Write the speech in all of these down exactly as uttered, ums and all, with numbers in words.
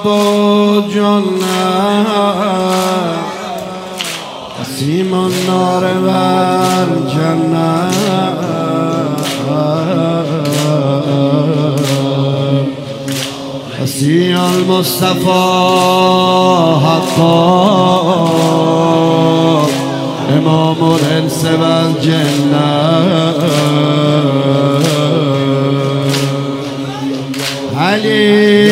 و جنت قسیم النار و الجنت قسی المصطفى حقا امام الانس و الجنت علی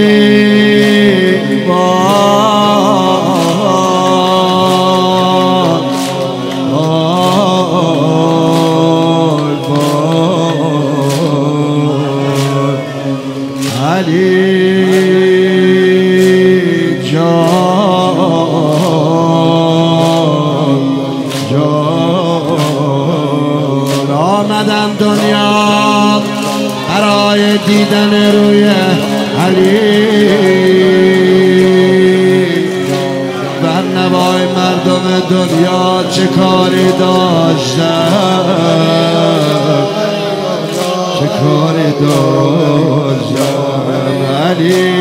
آمدم دنیا برای دیدن روی علی بر نوای مردم دنیا چه کاری داشتم چه کاری داشتم علی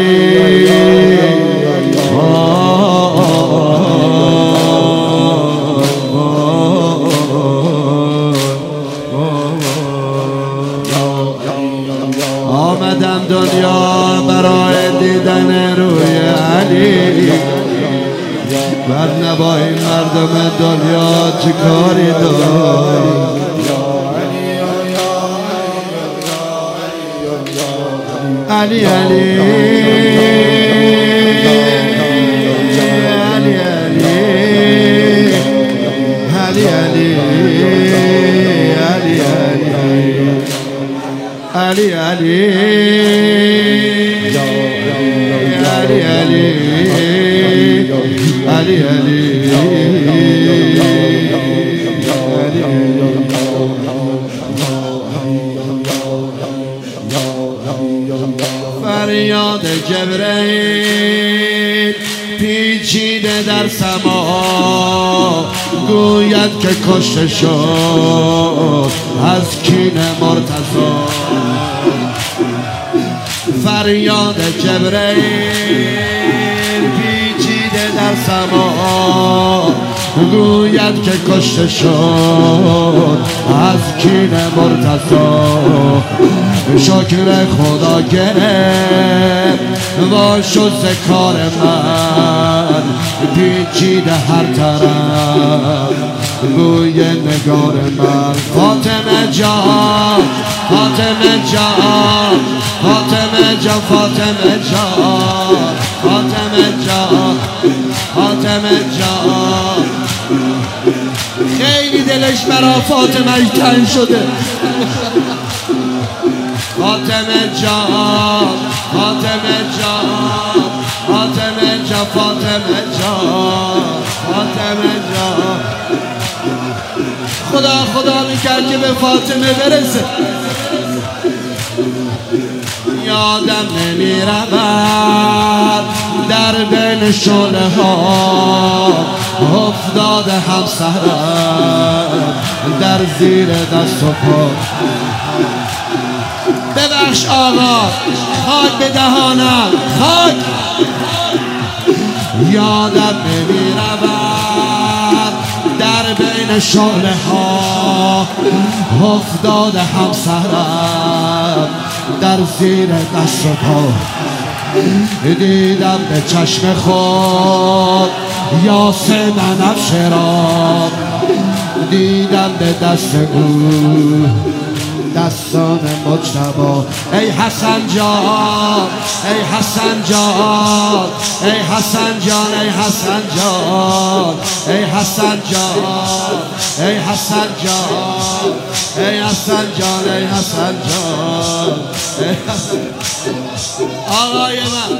آمدم دنیا برای دیدن روی علی بر نوای مردم دنیا چه کاری داری علی علی علی علی علی علی علی علی علی علی علی فریاد جبرئیل پیچیده در سما گوید که کشته شد از کین مرتضی فریاد جبرئیل پیچیده در سما گوید که کشته شد از کین مرتضی شکر خدا گرفت و شد ز کار من پیچیده هر طرف بوی نگار من فاطمه جان فاطمه جان فاطمه جان فاطمه جان فاطمه جان فاطمه جان خیلی دلش برا فاطمه تنگ شده فاطمه جان فاطمه جان فاطمه جان فاطمه جان فاطمه جان خدا خدا میکرد که به فاطمه برسه یادم نمیرود در بین شعله ها افتاده همسرم در زیر دست و پا ببخش آقا خاک به دهانم خاک یادم نمیرود در بین شعله ها افتاده همسرم در زیر دست و پا دیدم به چشم خود یاسه بنفشه را دیدم به دست او دستان مجتبی ای حسن جان ای حسن جان ای حسن جان ای حسن جان ای حسن جان ای حسن جان ای حسن جان ای حسن جان آقای من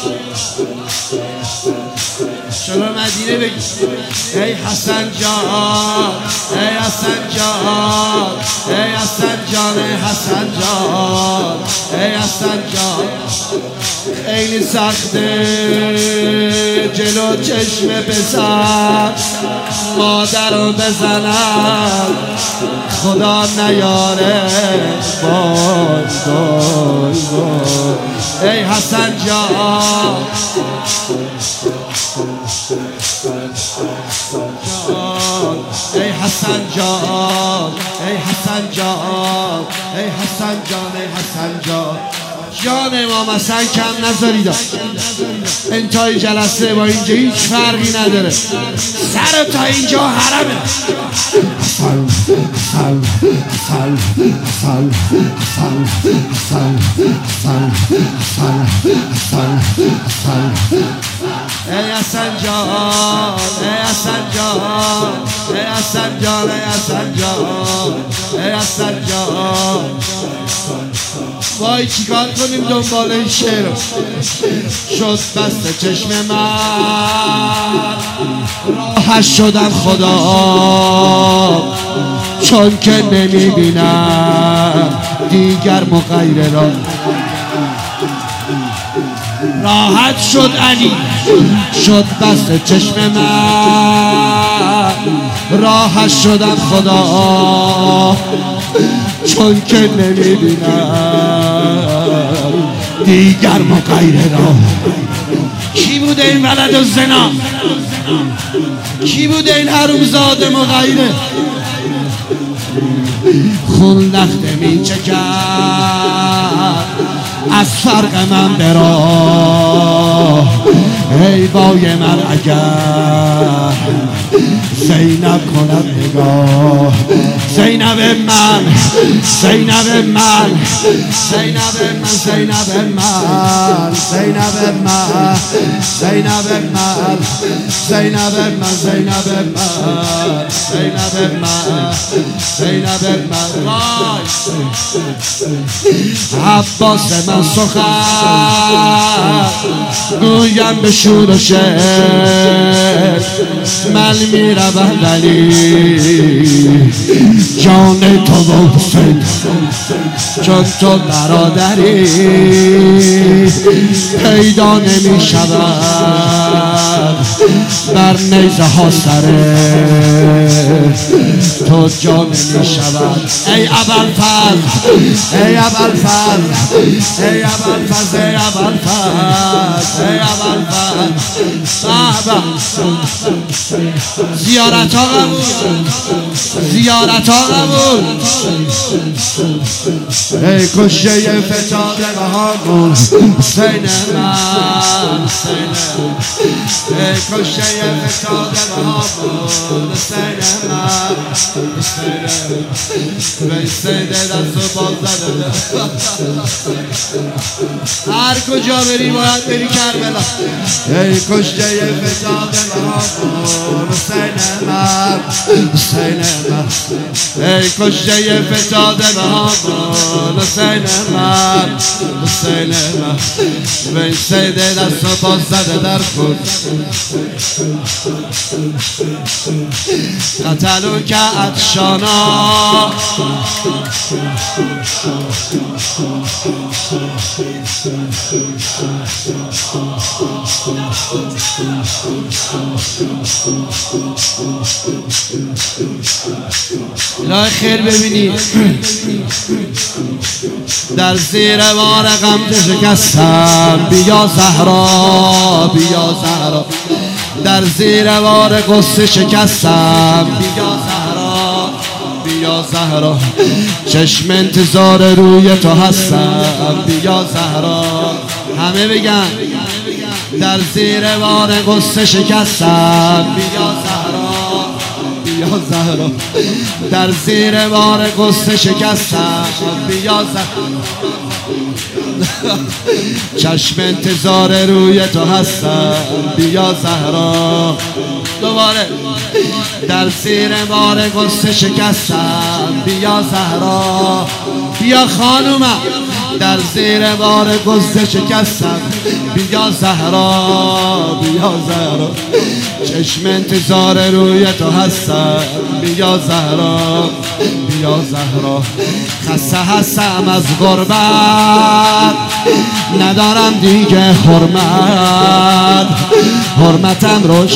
شما مدینه بگی ای حسن جان ای حسن جان ای حسن جان ای حسن جان ای حسن جان خیلی سخته جلو چشم پسر مادر رو بزنم خدا نیاره وای وای وای ای حسن جان ای حسن جان ای حسن جان ای حسن جان ای حسن جان جان امام حسن کم نذارید. انتهای جلسه با اینجا هیچ فرقی نداره. سر تا اینجا حرمه. حسن حسن حسن حسن حسن حسن حسن حسن حسن حسن ای حسن جان ای حسن جان ای حسن جان ای حسن جان ای حسن جان وای چیکار کنیم دنبال این شعر شد بست چشم من راحت شدم خدا چون که نمیبینم دیگر مغیر را راحت شد علی شد بست چشم من راحت شدم خدا چون که نمیبینم دیگر مغیر را. کی بوده این ولد الزنا؟ کی بوده این حرومزاده مغیره؟ خون لخته می چکد از فرق من برا ای بای من اگر زینب کند نگاه زینب من زینب من زینب من زینب من زینب من زینب من زینب من زینب من زینب من زینب من عباس من سخن گویم به شور و شعر من میروم ولی جان تو و حسین چون تو برادری پیدا نمی شود بر نیزه ها سره تو جا نمی شود ای ابوالفضل ای ابوالفضل ای ابوالفضل ای ابوالفضل ای ابوالفضل صحبه زیارت ها قبول زیارت ها قبول ای کشته فتاده و هامون حسین من ای کشته فتاده و هامون حسین من ای سیده دست و باز زده هر کجا بری باید بری کربلا ای کشته فتاده و هامون حسین من حسین من ای کشته فتاده و هامون حسین من حسین من ای سیده دست و باز زده در خود قتلو که عطشانا الهی خیر ببینی در زیر بار غمزه شکستم بیا زهرا بیا زهرا در زیر بار غصه شکستم بیا زهرا بیا زهرا چشم انتظار روی تو هستم بیا زهرا همه بگن در زیر بار غصه شکستم بیا زهرا بیا زهرا در زیر بار غصه شکستم بیا زهرا چشم انتظار روی تو هستم بیا زهرا دوباره در زیر بار غصه شکستم بیا زهرا بیا خانومم در زیر بار غصه شکستم بیا زهرا بیا زهرا چشم انتظار روی تو هستم بیا زهرا بیا زهرا خسته هستم از غربت ندارم دیگه حرمت حرمتم رو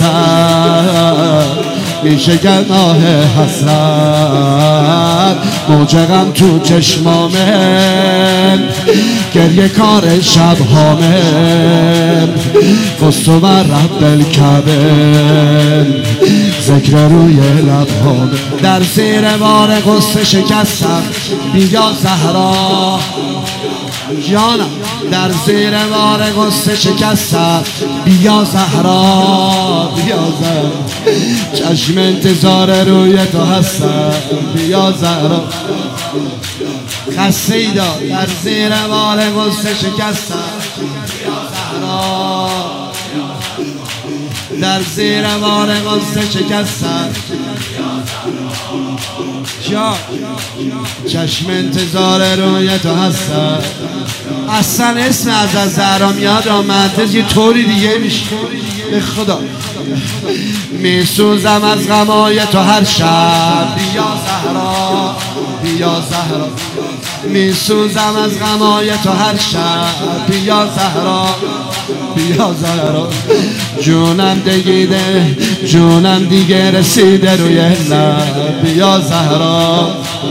شکستم میشه گناه حسرت موج غم تو چشمامه، گریه کار شبهامه، قصه و رب الکعبه، ذکر روی لبهامه. در زیر بار قصه شکستم بیا زهرا جانم، در زیر بار قصه شکستم بیا زهرا، بیا زهرا، چشم انتظار روی تو هستم بیا زهرا. خسته ای داد در زیر بار قصه شکستم بیا زهرا، در زیر بار قصه شکستم جان، چشم انتظار روی تو هستم. اصلا اسم از زهرا میاد آمده یه طوری دیگه میشه به خدا. میسوزم از غمای تو هر شب بیا زهرا، بیا زهرا، میسوزم از غمای تو هر شب بیا زهرا، بیا زهرا. جونم دیگه جونم دیگه رسیده روی لب بیا زهرا.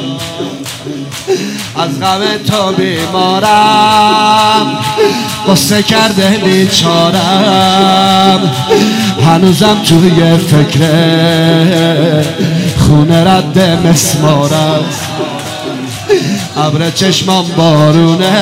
از غم تو بیمارم، قصه کرده بیچارم، هنوزم توی فکر خونه رد مسمارم. ابر چشمام بارونه،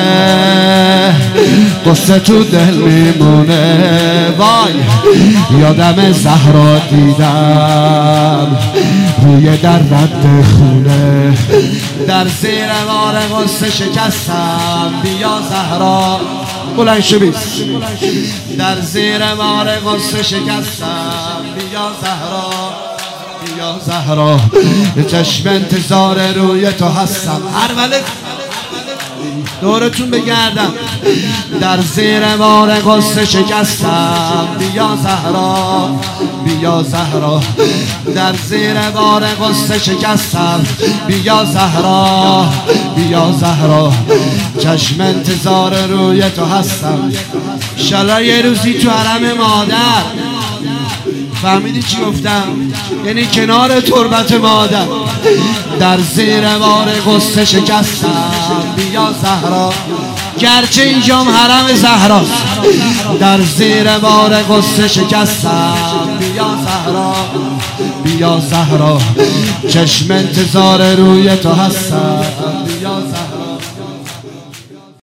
قصه تو دل میمونه. وای یادم زهرا دیدم روی در رد خونه، در زیر بار قصه شکستم بیا زهرا. بلند شو بیست. در زیر بار قصه شکستم بیا زهرا، بیا زهرا، چشم انتظار روی تو هستم. هر ولد دورتون بگردم، در زیر بار قصه شکستم بیا زهرا، بیا زهرا، در زیر بار قصه شکستم بیا زهرا، بیا زهرا، چشم انتظار روی تو هستم. انشالله یه روزی تو حرم مادر، فهمیدی چی گفتم؟ یعنی کنار تربت مادر، در زیر بار قصه شکستم بیا زهرا. گرچه اینجام حرم زهراست، در زیر بار قصه شکستم بیا زهرا، بیا زهرا، چشم انتظار روی تو هستم بیا زهرا.